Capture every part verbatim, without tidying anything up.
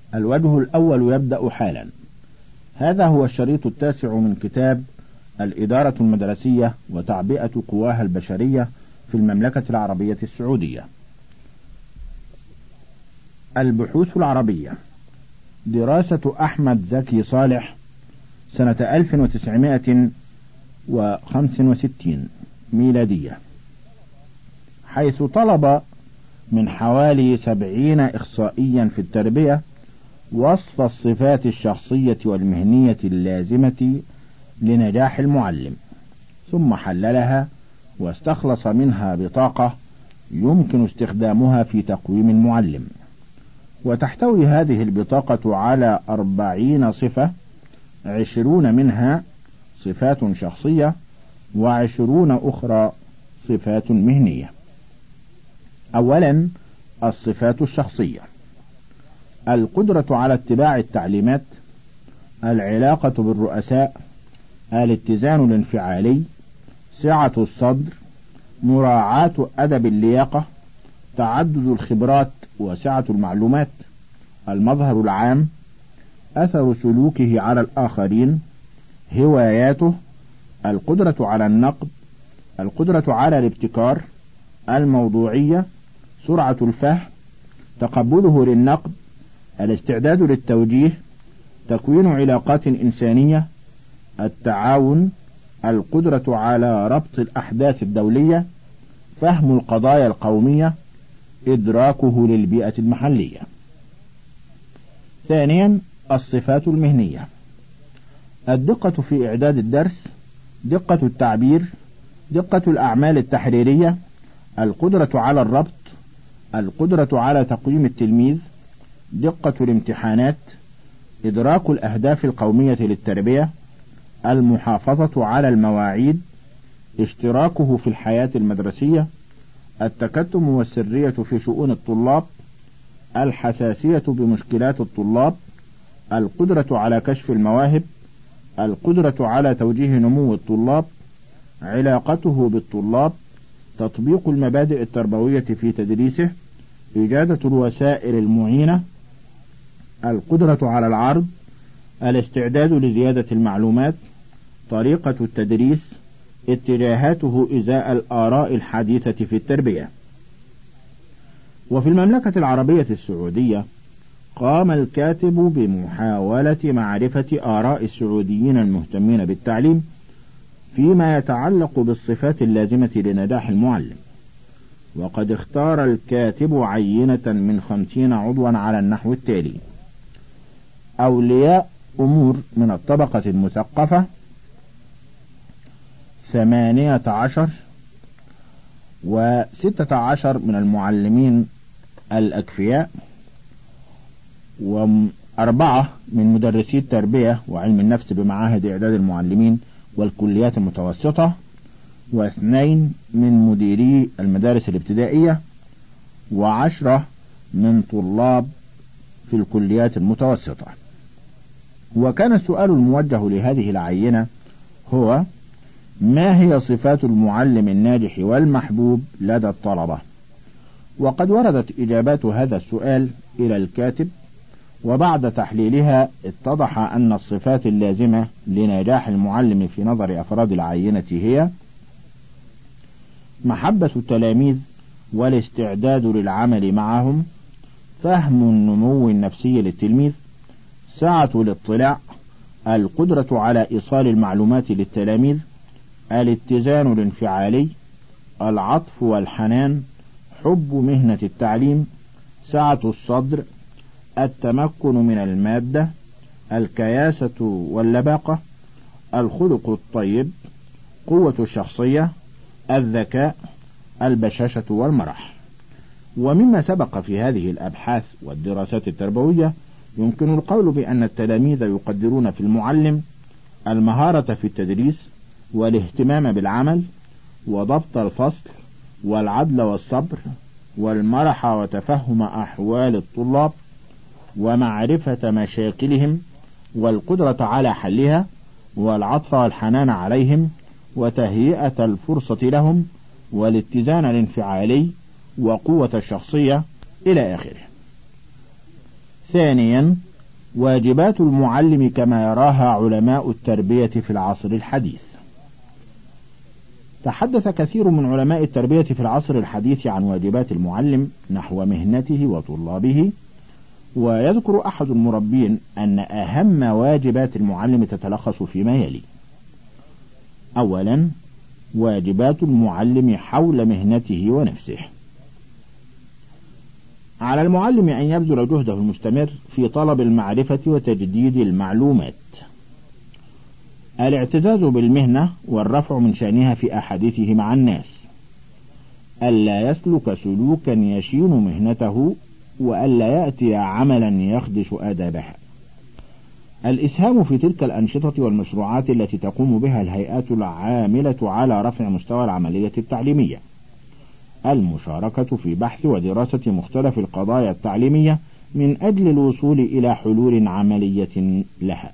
الوجه الأول يبدأ حالا. هذا هو الشريط التاسع من كتاب الإدارة المدرسية وتعبئة قواها البشرية في المملكة العربية السعودية. البحوث العربية، دراسة أحمد زكي صالح سنة ألف وتسعمائة وخمسة وستين ميلادية، حيث طلب من حوالي سبعين إخصائيا في التربية وصف الصفات الشخصية والمهنية اللازمة لنجاح المعلم، ثم حللها واستخلص منها بطاقة يمكن استخدامها في تقويم المعلم. وتحتوي هذه البطاقة على أربعين صفة، عشرون منها صفات شخصية وعشرون أخرى صفات مهنية. أولا، الصفات الشخصية: القدرة على اتباع التعليمات، العلاقة بالرؤساء، الاتزان الانفعالي، سعة الصدر، مراعاة أدب اللياقة، تعدد الخبرات وسعة المعلومات، المظهر العام، أثر سلوكه على الآخرين، هواياته، القدرة على النقد، القدرة على الابتكار، الموضوعية، سرعة الفهم، تقبله للنقد، الاستعداد للتوجيه، تكوين علاقات إنسانية، التعاون، القدرة على ربط الأحداث الدولية، فهم القضايا القومية، إدراكه للبيئة المحلية. ثانيا، الصفات المهنية: الدقة في إعداد الدرس، دقة التعبير، دقة الأعمال التحريرية، القدرة على الربط، القدرة على تقييم التلميذ، دقة الامتحانات، إدراك الأهداف القومية للتربية، المحافظة على المواعيد، اشتراكه في الحياة المدرسية، التكتم والسرية في شؤون الطلاب، الحساسية بمشكلات الطلاب، القدرة على كشف المواهب، القدرة على توجيه نمو الطلاب، علاقته بالطلاب، تطبيق المبادئ التربوية في تدريسه، إيجاد الوسائل المعينة، القدرة على العرض، الاستعداد لزيادة المعلومات، طريقة التدريس، اتجاهاته إزاء الآراء الحديثة في التربية. وفي المملكة العربية السعودية قام الكاتب بمحاولة معرفة آراء السعوديين المهتمين بالتعليم فيما يتعلق بالصفات اللازمة لنجاح المعلم، وقد اختار الكاتب عينة من خمسين عضوا على النحو التالي: أولياء أمور من الطبقة المثقفة ثمانية عشر، وستة عشر من المعلمين الأكفياء، وأربعة من مدرسي التربية وعلم النفس بمعاهد إعداد المعلمين والكليات المتوسطة، واثنين من مديري المدارس الابتدائية، وعشرة من طلاب في الكليات المتوسطة. وكان السؤال الموجه لهذه العينة هو: ما هي صفات المعلم الناجح والمحبوب لدى الطلبة؟ وقد وردت إجابات هذا السؤال إلى الكاتب، وبعد تحليلها اتضح أن الصفات اللازمة لنجاح المعلم في نظر أفراد العينة هي: محبة التلاميذ والاستعداد للعمل معهم، فهم النمو النفسي للتلميذ، سعة الاطلاع، القدرة على إيصال المعلومات للتلاميذ، الاتزان الانفعالي، العطف والحنان، حب مهنة التعليم، سعة الصدر، التمكن من المادة، الكياسة واللباقة، الخلق الطيب، قوة الشخصية، الذكاء، البشاشة والمرح. ومما سبق في هذه الأبحاث والدراسات التربوية يمكن القول بأن التلاميذ يقدرون في المعلم المهارة في التدريس والاهتمام بالعمل وضبط الفصل والعدل والصبر والمرح وتفهم أحوال الطلاب ومعرفة مشاكلهم والقدرة على حلها والعطف والحنان عليهم وتهيئة الفرصة لهم والاتزان الانفعالي وقوة الشخصية إلى آخره. ثانيا، واجبات المعلم كما يراها علماء التربية في العصر الحديث. تحدث كثير من علماء التربية في العصر الحديث عن واجبات المعلم نحو مهنته وطلابه، ويذكر أحد المربين أن أهم واجبات المعلم تتلخص فيما يلي: أولا، واجبات المعلم حول مهنته ونفسه. على المعلم أن يبذل جهده المستمر في طلب المعرفة وتجديد المعلومات، الاعتزاز بالمهنة والرفع من شأنها في أحاديثه مع الناس، ألا يسلك سلوكا يشين مهنته، وألا يأتي عملا يخدش آدابها، الإسهام في تلك الأنشطة والمشروعات التي تقوم بها الهيئات العاملة على رفع مستوى العملية التعليمية، المشاركة في بحث ودراسة مختلف القضايا التعليمية من أجل الوصول إلى حلول عملية لها.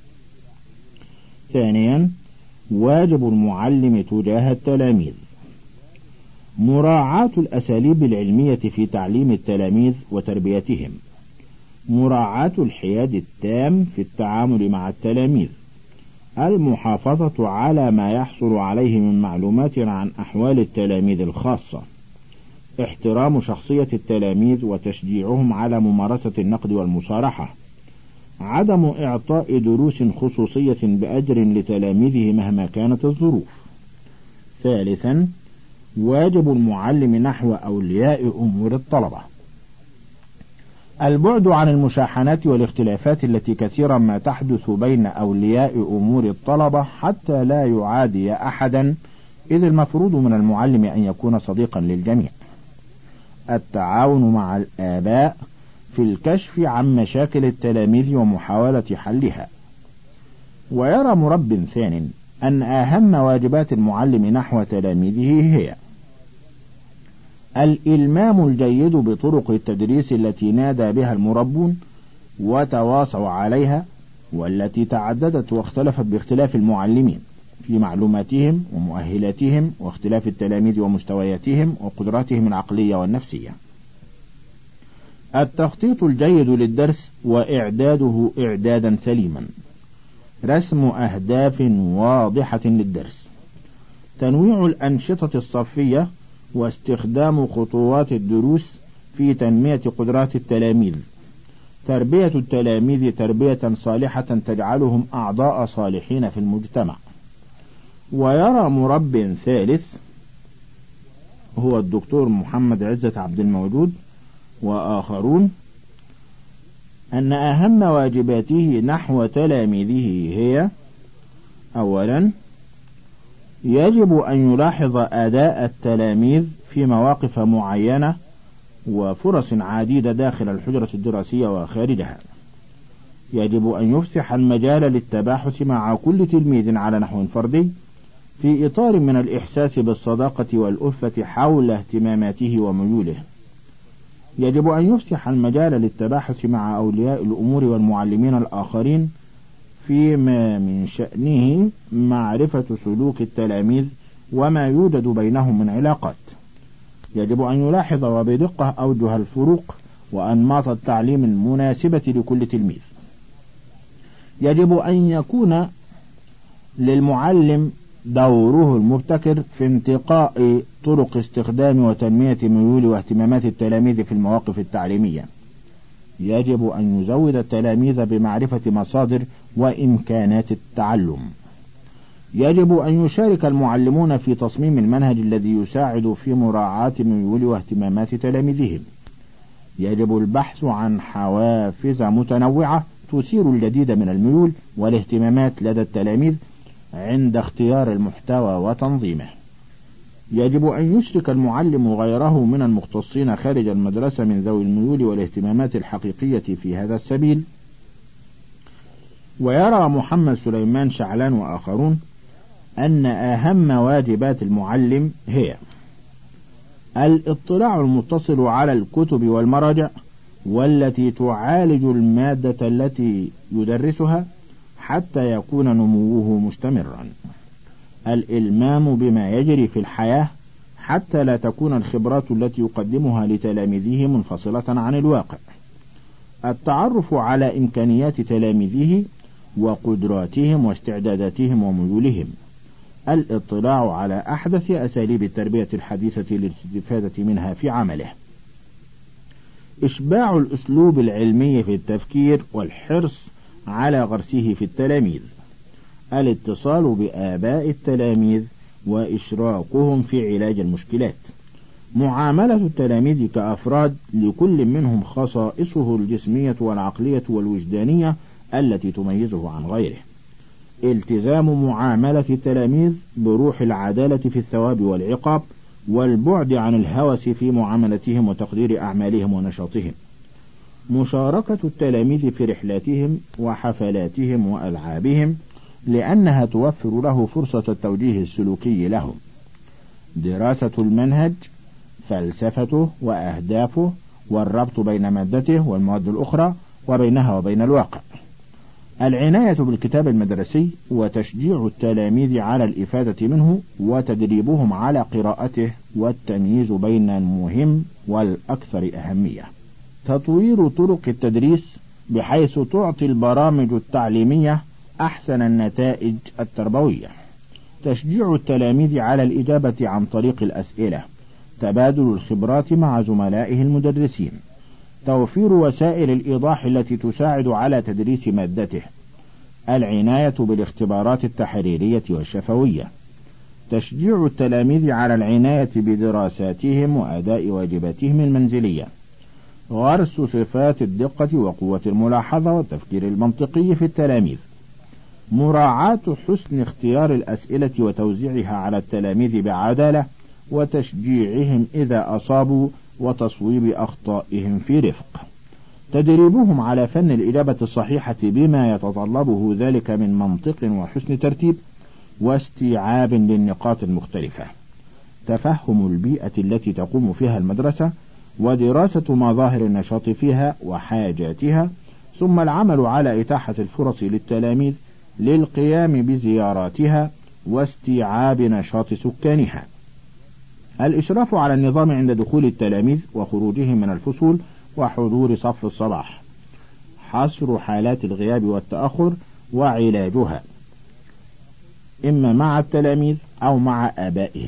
ثانيا، واجب المعلم تجاه التلاميذ: مراعاة الأساليب العلمية في تعليم التلاميذ وتربيتهم، مراعاة الحياد التام في التعامل مع التلاميذ، المحافظة على ما يحصل عليه من معلومات عن أحوال التلاميذ الخاصة، احترام شخصية التلاميذ وتشجيعهم على ممارسة النقد والمصارحة، عدم إعطاء دروس خصوصية بأجر لتلاميذه مهما كانت الظروف. ثالثا، واجب المعلم نحو أولياء أمور الطلبة: البعد عن المشاحنات والاختلافات التي كثيرا ما تحدث بين أولياء أمور الطلبة حتى لا يعادي أحدا، إذ المفروض من المعلم أن يكون صديقا للجميع. التعاون مع الآباء في الكشف عن مشاكل التلاميذ ومحاولة حلها. ويرى مرب ثان أن أهم واجبات المعلم نحو تلاميذه هي: الإلمام الجيد بطرق التدريس التي نادى بها المربون وتواصوا عليها، والتي تعددت واختلفت باختلاف المعلمين في معلوماتهم ومؤهلاتهم واختلاف التلاميذ ومستوياتهم وقدراتهم العقلية والنفسية. التخطيط الجيد للدرس وإعداده إعدادا سليما، رسم أهداف واضحة للدرس، تنويع الأنشطة الصفية، واستخدام خطوات الدروس في تنمية قدرات التلاميذ، تربية التلاميذ تربية صالحة تجعلهم أعضاء صالحين في المجتمع. ويرى مرب ثالث هو الدكتور محمد عزت عبد الموجود وآخرون أن أهم واجباته نحو تلاميذه هي: أولا، يجب أن يلاحظ أداء التلاميذ في مواقف معينة وفرص عديدة داخل الحجرة الدراسية وخارجها. يجب أن يفسح المجال للتباحث مع كل تلميذ على نحو فردي في إطار من الإحساس بالصداقة والألفة حول اهتماماته وميوله. يجب أن يفسح المجال للتباحث مع أولياء الأمور والمعلمين الآخرين فيما من شأنه معرفة سلوك التلاميذ وما يوجد بينهم من علاقات. يجب أن يلاحظ وبدقة أوجه الفروق وأنماط التعليم المناسبة لكل تلميذ. يجب أن يكون للمعلم دوره المبتكر في انتقاء طرق استخدام وتنمية ميول واهتمامات التلاميذ في المواقف التعليمية. يجب أن يزود التلاميذ بمعرفة مصادر وإمكانات التعلم. يجب أن يشارك المعلمون في تصميم المنهج الذي يساعد في مراعاة ميول واهتمامات تلاميذهم. يجب البحث عن حوافز متنوعة تثير الجديد من الميول والاهتمامات لدى التلاميذ عند اختيار المحتوى وتنظيمه. يجب أن يشرك المعلم غيره من المختصين خارج المدرسة من ذوي الميول والاهتمامات الحقيقية في هذا السبيل. ويرى محمد سليمان شعلان وآخرون أن أهم واجبات المعلم هي: الاطلاع المتصل على الكتب والمراجع والتي تعالج المادة التي يدرسها حتى يكون نموه مستمرا، الإلمام بما يجري في الحياة حتى لا تكون الخبرات التي يقدمها لتلاميذه منفصلة عن الواقع، التعرف على إمكانيات تلاميذه وقدراتهم واستعداداتهم وميولهم. الاطلاع على أحدث أساليب التربية الحديثة للاستفادة منها في عمله. إشباع الأسلوب العلمي في التفكير والحرص على غرسه في التلاميذ. الاتصال بآباء التلاميذ وإشراكهم في علاج المشكلات. معاملة التلاميذ كأفراد لكل منهم خصائصه الجسمية والعقلية والوجدانية التي تميزه عن غيره. التزام معاملة التلاميذ بروح العدالة في الثواب والعقاب، والبعد عن الهوس في معاملتهم وتقدير أعمالهم ونشاطهم. مشاركة التلاميذ في رحلاتهم وحفلاتهم وألعابهم، لأنها توفر له فرصة التوجيه السلوكي لهم. دراسة المنهج، فلسفته وأهدافه، والربط بين مادته والمواد الأخرى وبينها وبين الواقع. العناية بالكتاب المدرسي وتشجيع التلاميذ على الإفادة منه وتدريبهم على قراءته والتمييز بين المهم والأكثر أهمية. تطوير طرق التدريس بحيث تعطي البرامج التعليمية أحسن النتائج التربوية. تشجيع التلاميذ على الإجابة عن طريق الأسئلة. تبادل الخبرات مع زملائه المدرسين. توفير وسائل الإيضاح التي تساعد على تدريس مادته. العناية بالاختبارات التحريرية والشفوية. تشجيع التلاميذ على العناية بدراساتهم وأداء واجباتهم المنزلية. غرس صفات الدقة وقوة الملاحظة والتفكير المنطقي في التلاميذ. مراعاة حسن اختيار الأسئلة وتوزيعها على التلاميذ بعدالة، وتشجيعهم إذا أصابوا وتصويب أخطائهم في رفق. تدريبهم على فن الإجابة الصحيحة بما يتطلبه ذلك من منطق وحسن ترتيب واستيعاب للنقاط المختلفة. تفهم البيئة التي تقوم فيها المدرسة ودراسة مظاهر النشاط فيها وحاجاتها، ثم العمل على إتاحة الفرص للتلاميذ للقيام بزياراتها واستيعاب نشاط سكانها. الإشراف على النظام عند دخول التلاميذ وخروجهم من الفصول وحضور صف الصباح. حصر حالات الغياب والتأخر وعلاجها، إما مع التلاميذ أو مع آبائهم.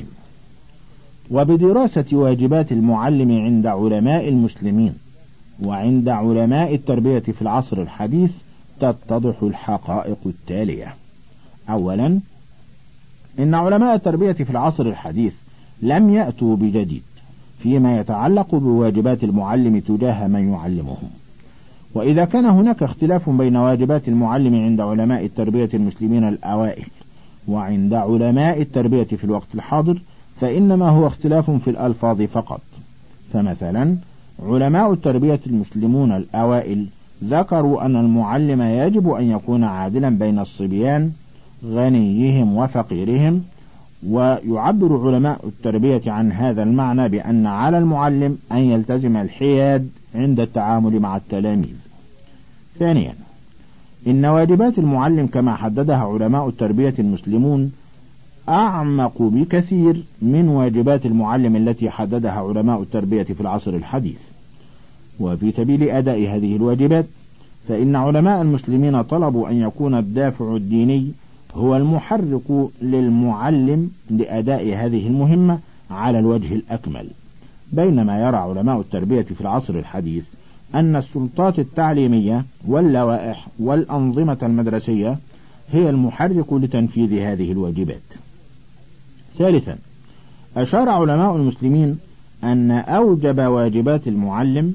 وبدراسة واجبات المعلم عند علماء المسلمين وعند علماء التربية في العصر الحديث تتضح الحقائق التالية. أولا، إن علماء التربية في العصر الحديث لم يأتوا بجديد فيما يتعلق بواجبات المعلم تجاه من يعلمهم. وإذا كان هناك اختلاف بين واجبات المعلم عند علماء التربية المسلمين الأوائل وعند علماء التربية في الوقت الحاضر، فإنما هو اختلاف في الألفاظ فقط. فمثلا علماء التربية المسلمون الأوائل ذكروا أن المعلم يجب أن يكون عادلا بين الصبيان غنيهم وفقيرهم، ويعبر علماء التربية عن هذا المعنى بأن على المعلم أن يلتزم الحياد عند التعامل مع التلاميذ. ثانيا، إن واجبات المعلم كما حددها علماء التربية المسلمون أعمق بكثير من واجبات المعلم التي حددها علماء التربية في العصر الحديث. وفي سبيل أداء هذه الواجبات، فإن علماء المسلمين طلبوا أن يكون الدافع الديني هو المحرك للمعلم لأداء هذه المهمة على الوجه الأكمل، بينما يرى علماء التربية في العصر الحديث أن السلطات التعليمية واللوائح والأنظمة المدرسية هي المحرك لتنفيذ هذه الواجبات. ثالثا، أشار علماء المسلمين أن أوجب واجبات المعلم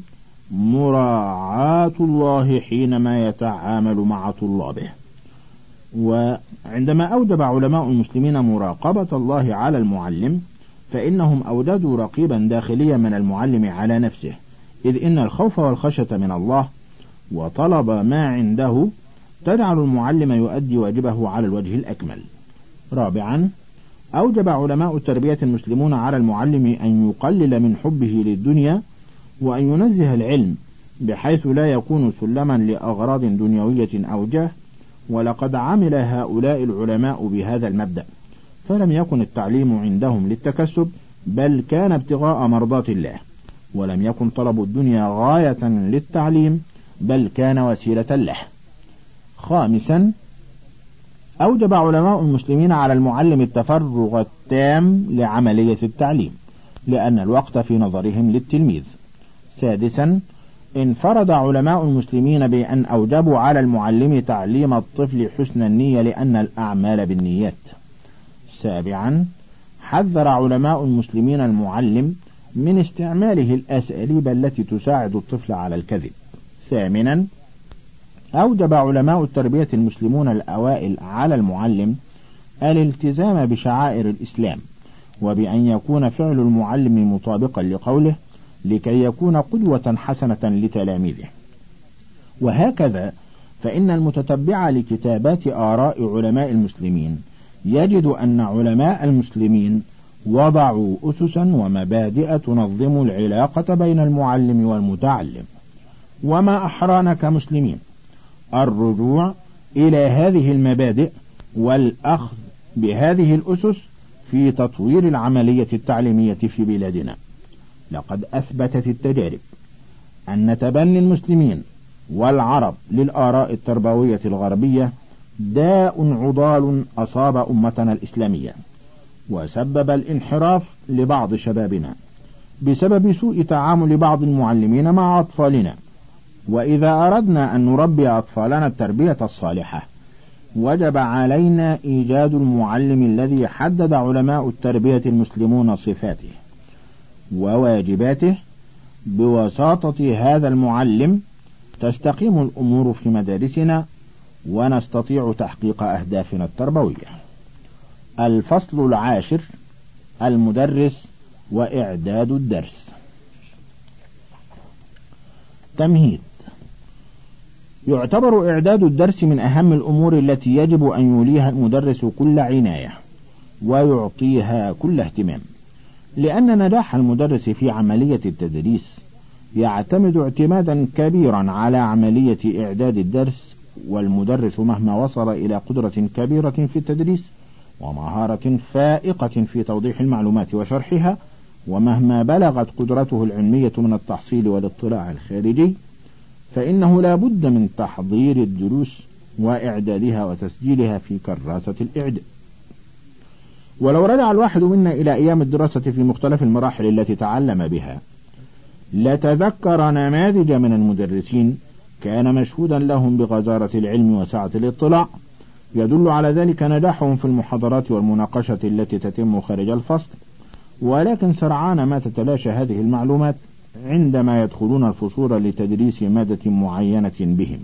مراعاة الله حينما يتعامل مع طلابه. وعندما أوجب علماء المسلمين مراقبة الله على المعلم، فإنهم أوجدوا رقيبا داخليا من المعلم على نفسه، إذ إن الخوف والخشية من الله وطلب ما عنده تجعل المعلم يؤدي واجبه على الوجه الأكمل. رابعا، أوجب علماء التربية المسلمون على المعلم أن يقلل من حبه للدنيا وأن ينزه العلم بحيث لا يكون سلما لأغراض دنيوية أو جاه. ولقد عمل هؤلاء العلماء بهذا المبدأ، فلم يكن التعليم عندهم للتكسب، بل كان ابتغاء مرضات الله، ولم يكن طلب الدنيا غاية للتعليم، بل كان وسيلة له. خامسا، أوجب علماء المسلمين على المعلم التفرغ التام لعملية التعليم لأن الوقت في نظرهم للتلميذ. سادسا، انفرد علماء المسلمين بأن أوجبوا على المعلم تعليم الطفل حسن النية لأن الأعمال بالنيات. سابعا، حذر علماء المسلمين المعلم من استعماله الأساليب التي تساعد الطفل على الكذب. ثامنا، أوجب علماء التربية المسلمون الأوائل على المعلم الالتزام بشعائر الإسلام وبأن يكون فعل المعلم مطابقا لقوله لكي يكون قدوة حسنة لتلاميذه. وهكذا فإن المتتبع لكتابات آراء علماء المسلمين يجد أن علماء المسلمين وضعوا أسسا ومبادئ تنظم العلاقة بين المعلم والمتعلم. وما أحرانا كمسلمين الرجوع إلى هذه المبادئ والأخذ بهذه الأسس في تطوير العملية التعليمية في بلادنا. لقد أثبتت التجارب أن تبني المسلمين والعرب للآراء التربوية الغربية داء عضال أصاب أمتنا الإسلامية وسبب الانحراف لبعض شبابنا بسبب سوء تعامل بعض المعلمين مع أطفالنا. وإذا أردنا أن نربي أطفالنا التربية الصالحة وجب علينا إيجاد المعلم الذي حدد علماء التربية المسلمون صفاته وواجباته. بوساطة هذا المعلم تستقيم الأمور في مدارسنا ونستطيع تحقيق أهدافنا التربوية. الفصل العاشر، المدرس وإعداد الدرس. تمهيد. يعتبر إعداد الدرس من أهم الأمور التي يجب أن يوليها المدرس كل عناية ويعطيها كل اهتمام، لأن نجاح المدرس في عملية التدريس يعتمد اعتمادا كبيرا على عملية إعداد الدرس. والمدرس مهما وصل إلى قدرة كبيرة في التدريس ومهارة فائقة في توضيح المعلومات وشرحها، ومهما بلغت قدرته العلمية من التحصيل والاطلاع الخارجي، فإنه لا بد من تحضير الدروس وإعدادها وتسجيلها في كراسة الإعداد. ولو رجع الواحد منا إلى أيام الدراسة في مختلف المراحل التي تعلم بها لتذكر نماذج من المدرسين كان مشهودا لهم بغزارة العلم وسعة الاطلاع، يدل على ذلك نجاحهم في المحاضرات والمناقشة التي تتم خارج الفصل. ولكن سرعان ما تتلاشى هذه المعلومات عندما يدخلون الفصول لتدريس مادة معينة بهم،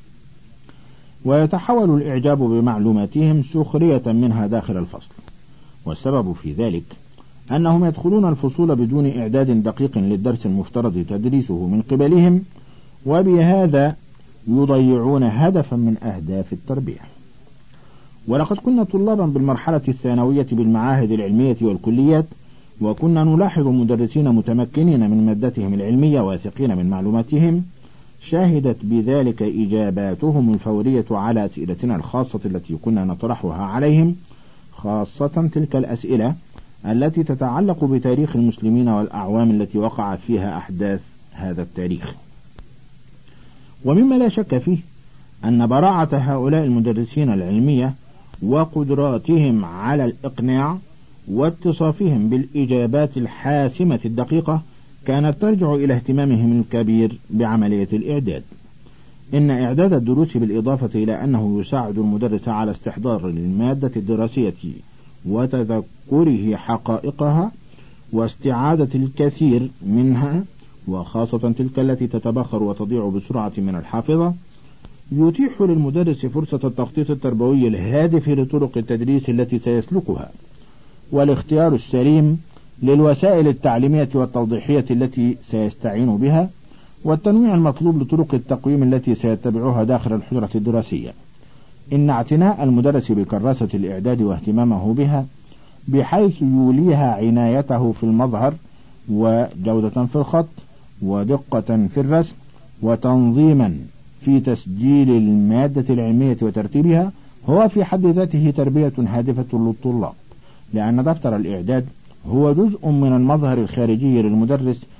ويتحول الإعجاب بمعلوماتهم سخرية منها داخل الفصل. والسبب في ذلك أنهم يدخلون الفصول بدون إعداد دقيق للدرس المفترض تدريسه من قبلهم، وبهذا يضيعون هدفا من أهداف التربية. ولقد كنا طلابا بالمرحلة الثانوية بالمعاهد العلمية والكليات، وكنا نلاحظ مدرسين متمكنين من مادتهم العلمية واثقين من معلوماتهم، شهدت بذلك إجاباتهم الفورية على أسئلتنا الخاصة التي كنا نطرحها عليهم، خاصة تلك الأسئلة التي تتعلق بتاريخ المسلمين والأعوام التي وقعت فيها أحداث هذا التاريخ. ومما لا شك فيه أن براعة هؤلاء المدرسين العلمية وقدراتهم على الإقناع واتصافهم بالإجابات الحاسمة الدقيقة كانت ترجع إلى اهتمامهم الكبير بعملية الإعداد. إن إعداد الدروس بالإضافة إلى أنه يساعد المدرس على استحضار المادة الدراسية وتذكره حقائقها واستعادة الكثير منها، وخاصة تلك التي تتبخر وتضيع بسرعة من الحافظة، يتيح للمدرس فرصة التخطيط التربوي الهادف لطرق التدريس التي سيسلكها، والاختيار السليم للوسائل التعليمية والتوضيحية التي سيستعين بها، والتنويع المطلوب لطرق التقويم التي سيتبعها داخل الحجرة الدراسية. إن اعتناء المدرس بكراسة الإعداد واهتمامه بها بحيث يوليها عنايته في المظهر وجودة في الخط ودقة في الرسم وتنظيما في تسجيل المادة العلمية وترتيبها هو في حد ذاته تربية هادفة للطلاب، لأن دفتر الإعداد هو جزء من المظهر الخارجي للمدرس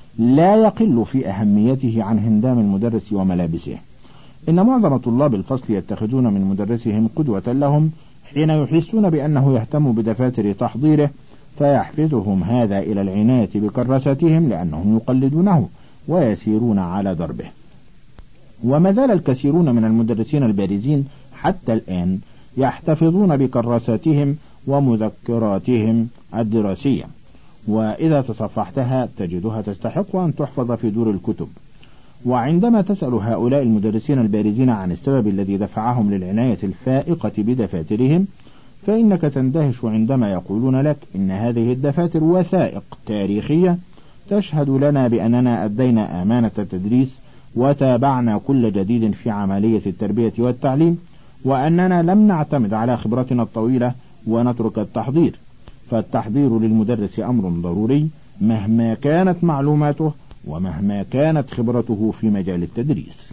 لا يقل في أهميته عن هندام المدرس وملابسه. إن معظم طلاب الفصل يتخذون من مدرسهم قدوة لهم حين يحسون بأنه يهتم بدفاتر تحضيره، فيحفزهم هذا إلى العناية بكراستهم لأنهم يقلدونه ويسيرون على دربه. وما زال الكثيرون من المدرسين البارزين حتى الآن يحتفظون بكراساتهم ومذكراتهم الدراسية، وإذا تصفحتها تجدها تستحق أن تحفظ في دور الكتب. وعندما تسأل هؤلاء المدرسين البارزين عن السبب الذي دفعهم للعناية الفائقة بدفاترهم، فإنك تندهش عندما يقولون لك إن هذه الدفاتر وثائق تاريخية تشهد لنا بأننا أدينا أمانة التدريس وتابعنا كل جديد في عملية التربية والتعليم، وأننا لم نعتمد على خبرتنا الطويلة ونترك التحضير. فالتحضير للمدرس أمر ضروري مهما كانت معلوماته ومهما كانت خبرته في مجال التدريس.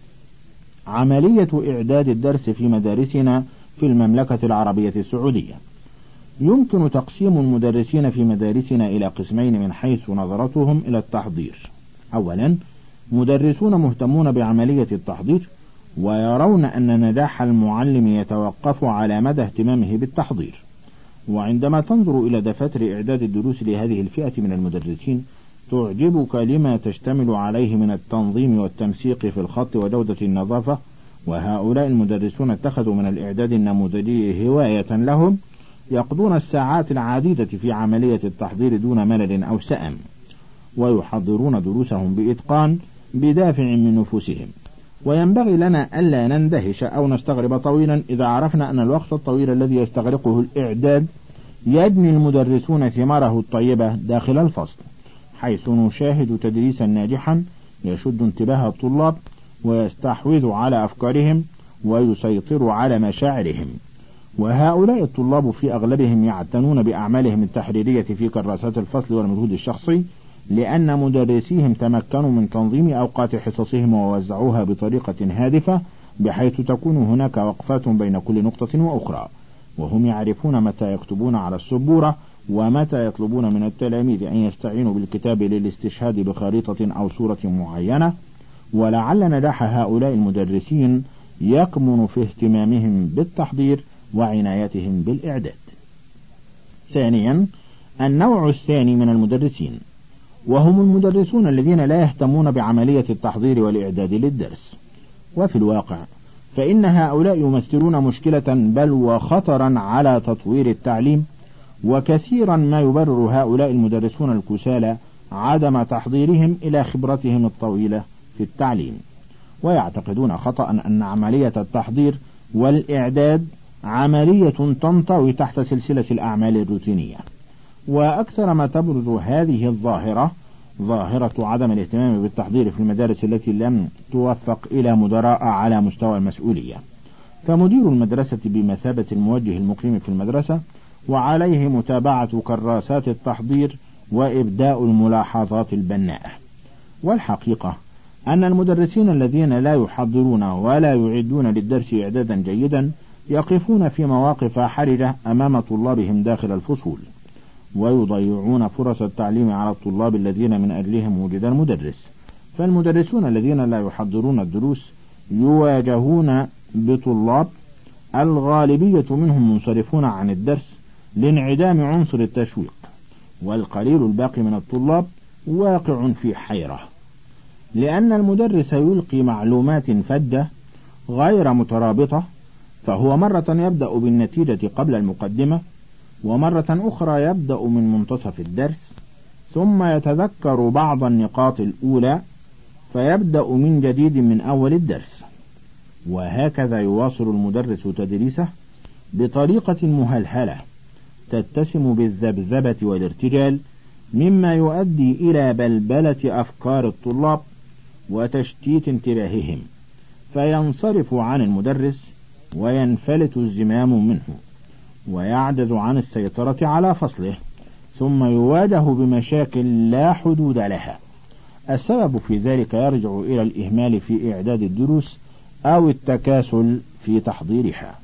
عملية إعداد الدرس في مدارسنا في المملكة العربية السعودية. يمكن تقسيم المدرسين في مدارسنا إلى قسمين من حيث نظرتهم إلى التحضير. أولا، مدرسون مهتمون بعملية التحضير ويرون أن نجاح المعلم يتوقف على مدى اهتمامه بالتحضير. وعندما تنظر إلى دفاتر إعداد الدروس لهذه الفئة من المدرسين تعجبك لما تشتمل عليه من التنظيم والتنسيق في الخط وجودة النظافة. وهؤلاء المدرسون اتخذوا من الإعداد النموذجي هواية لهم، يقضون الساعات العديدة في عملية التحضير دون ملل أو سأم، ويحضرون دروسهم بإتقان بدافع من نفوسهم. وينبغي لنا ألا نندهش أو نستغرب طويلا إذا عرفنا أن الوقت الطويل الذي يستغرقه الإعداد يجني المدرسون ثماره الطيبة داخل الفصل، حيث نشاهد تدريسا ناجحا يشد انتباه الطلاب ويستحوذ على أفكارهم ويسيطر على مشاعرهم. وهؤلاء الطلاب في أغلبهم يعتنون بأعمالهم التحريرية في كراسات الفصل والمجهود الشخصي، لأن مدرسيهم تمكنوا من تنظيم أوقات حصصهم ووزعوها بطريقة هادفة بحيث تكون هناك وقفات بين كل نقطة وأخرى، وهم يعرفون متى يكتبون على السبورة ومتى يطلبون من التلاميذ أن يستعينوا بالكتاب للاستشهاد بخريطة أو صورة معينة. ولعل نجاح هؤلاء المدرسين يكمن في اهتمامهم بالتحضير وعنايتهم بالإعداد. ثانيا، النوع الثاني من المدرسين، وهم المدرسون الذين لا يهتمون بعملية التحضير والإعداد للدرس. وفي الواقع فإن هؤلاء يمثلون مشكلة بل وخطرا على تطوير التعليم، وكثيرا ما يبرر هؤلاء المدرسون الكسالى عدم تحضيرهم إلى خبرتهم الطويلة في التعليم، ويعتقدون خطأ أن عملية التحضير والإعداد عملية تنطوي تحت سلسلة الأعمال الروتينية. وأكثر ما تبرز هذه الظاهرة ظاهرة عدم الاهتمام بالتحضير في المدارس التي لم توفق إلى مدراء على مستوى المسؤولية. فمدير المدرسة بمثابة الموجه المقيم في المدرسة، وعليه متابعة كراسات التحضير وإبداء الملاحظات البناءة. والحقيقة أن المدرسين الذين لا يحضرون ولا يعدون للدرس إعدادا جيدا يقفون في مواقف حرجة أمام طلابهم داخل الفصول، ويضيعون فرص التعليم على الطلاب الذين من أجلهم وجد المدرس. فالمدرسون الذين لا يحضرون الدروس يواجهون بطلاب الغالبية منهم منصرفون عن الدرس لانعدام عنصر التشويق، والقليل الباقي من الطلاب واقع في حيرة، لأن المدرس يلقي معلومات فجة غير مترابطة، فهو مرة يبدأ بالنتيجة قبل المقدمة، ومرة أخرى يبدأ من منتصف الدرس، ثم يتذكر بعض النقاط الأولى فيبدأ من جديد من أول الدرس. وهكذا يواصل المدرس تدريسه بطريقة مهلهلة تتسم بالذبذبة والارتجال، مما يؤدي إلى بلبلة أفكار الطلاب وتشتيت انتباههم، فينصرف عن المدرس وينفلت الزمام منه ويعجز عن السيطرة على فصله، ثم يواجه بمشاكل لا حدود لها. السبب في ذلك يرجع إلى الإهمال في إعداد الدروس أو التكاسل في تحضيرها.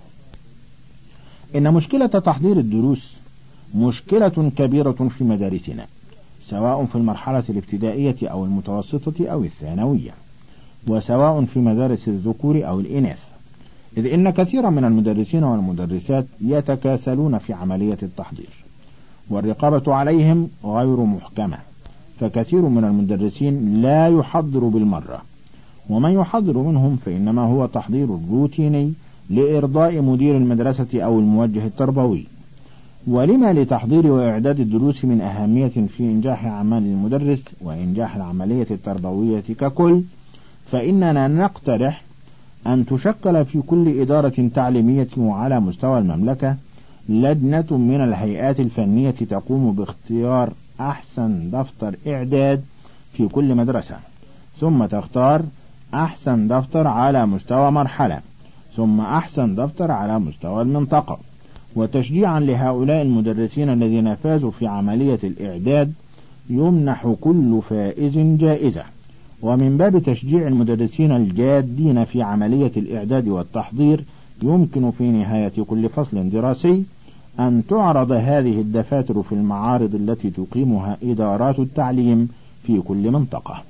إن مشكلة تحضير الدروس مشكلة كبيرة في مدارسنا، سواء في المرحلة الابتدائية أو المتوسطة أو الثانوية، وسواء في مدارس الذكور أو الإناث، إذ إن كثيرا من المدرسين والمدرسات يتكاسلون في عملية التحضير، والرقابة عليهم غير محكمة، فكثير من المدرسين لا يحضر بالمرة، ومن يحضر منهم فإنما هو تحضير روتيني لإرضاء مدير المدرسة أو الموجه التربوي. ولما لتحضير وإعداد الدروس من أهمية في إنجاح أعمال المدرس وإنجاح العملية التربوية ككل، فإننا نقترح أن تشكل في كل إدارة تعليمية على مستوى المملكة لجنة من الهيئات الفنية تقوم باختيار أحسن دفتر إعداد في كل مدرسة، ثم تختار أحسن دفتر على مستوى مرحلة، ثم أحسن دفتر على مستوى المنطقة. وتشجيعا لهؤلاء المدرسين الذين فازوا في عملية الإعداد يمنح كل فائز جائزة. ومن باب تشجيع المدرسين الجادين في عملية الإعداد والتحضير، يمكن في نهاية كل فصل دراسي أن تعرض هذه الدفاتر في المعارض التي تقيمها إدارات التعليم في كل منطقة.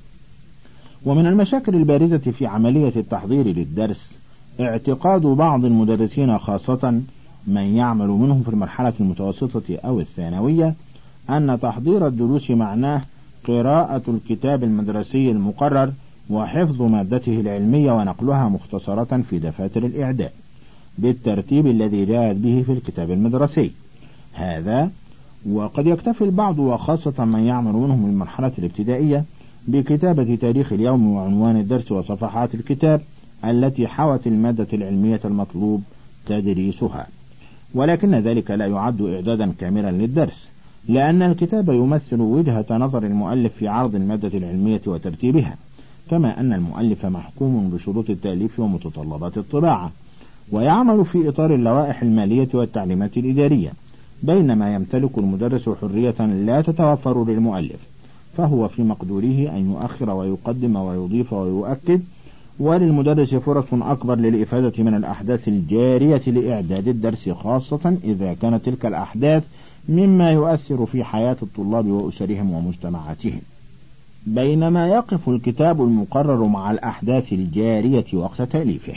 ومن المشاكل البارزة في عملية التحضير للدرس اعتقاد بعض المدرسين، خاصة من يعمل منهم في المرحلة المتوسطة أو الثانوية، أن تحضير الدروس معناه قراءة الكتاب المدرسي المقرر وحفظ مادته العلمية ونقلها مختصرة في دفاتر الإعداد بالترتيب الذي جاءت به في الكتاب المدرسي هذا. وقد يكتفي البعض وخاصة من يعمل منهم في المرحلة الابتدائية بكتابة تاريخ اليوم وعنوان الدرس وصفحات الكتاب التي حوت المادة العلمية المطلوب تدريسها، ولكن ذلك لا يعد إعدادا كاملا للدرس، لأن الكتاب يمثل وجهة نظر المؤلف في عرض المادة العلمية وترتيبها، كما أن المؤلف محكوم بشروط التأليف ومتطلبات الطباعة، ويعمل في إطار اللوائح المالية والتعليمات الإدارية، بينما يمتلك المدرس حرية لا تتوفر للمؤلف، فهو في مقدوره أن يؤخر ويقدم ويضيف ويؤكد، وللمدرس فرص أكبر للإفادة من الأحداث الجارية لإعداد الدرس، خاصة إذا كانت تلك الأحداث مما يؤثر في حياة الطلاب وأسرهم ومجتمعاتهم، بينما يقف الكتاب المقرر مع الأحداث الجارية وقت تأليفه.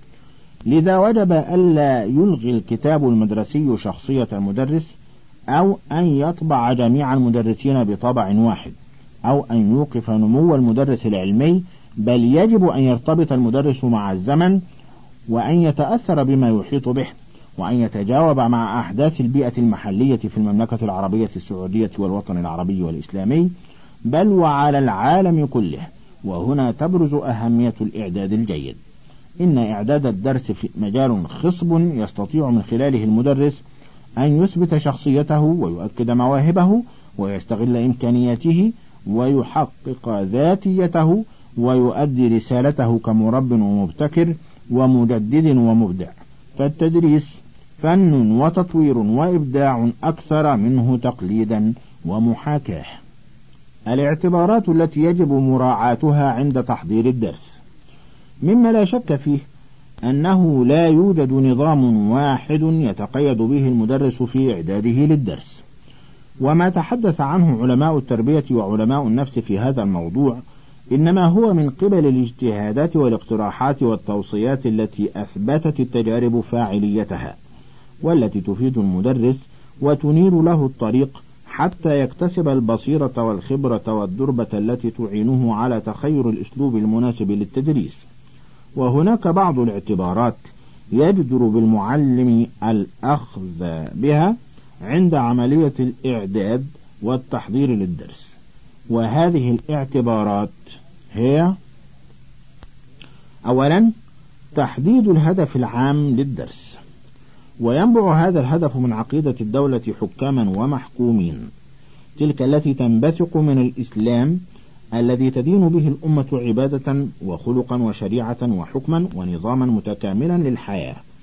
لذا وجب ألا يلغي الكتاب المدرسي شخصية المدرس، أو أن يطبع جميع المدرسين بطبع واحد، أو أن يوقف نمو المدرس العلمي، بل يجب أن يرتبط المدرس مع الزمن، وأن يتأثر بما يحيط به، وأن يتجاوب مع أحداث البيئة المحلية في المملكة العربية السعودية والوطن العربي والإسلامي، بل وعلى العالم كله. وهنا تبرز أهمية الإعداد الجيد. إن إعداد الدرس في مجال خصب يستطيع من خلاله المدرس أن يثبت شخصيته ويؤكد مواهبه ويستغل إمكانياته ويحقق ذاتيته ويؤدي رسالته كمرب ومبتكر ومجدد ومبدع. فالتدريس فن وتطوير وإبداع أكثر منه تقليدا ومحاكاة. الاعتبارات التي يجب مراعاتها عند تحضير الدرس: مما لا شك فيه أنه لا يوجد نظام واحد يتقيد به المدرس في إعداده للدرس، وما تحدث عنه علماء التربية وعلماء النفس في هذا الموضوع إنما هو من قبل الاجتهادات والاقتراحات والتوصيات التي أثبتت التجارب فاعليتها، والتي تفيد المدرس وتنير له الطريق حتى يكتسب البصيرة والخبرة والدربة التي تعينه على تخير الأسلوب المناسب للتدريس. وهناك بعض الاعتبارات يجدر بالمعلم الأخذ بها عند عملية الإعداد والتحضير للدرس، وهذه الاعتبارات هي: أولا، تحديد الهدف العام للدرس، وينبع هذا الهدف من عقيدة الدولة حكاما ومحكومين، تلك التي تنبثق من الإسلام الذي تدين به الأمة عبادة وخلقا وشريعة وحكما ونظاما متكاملا للحياة،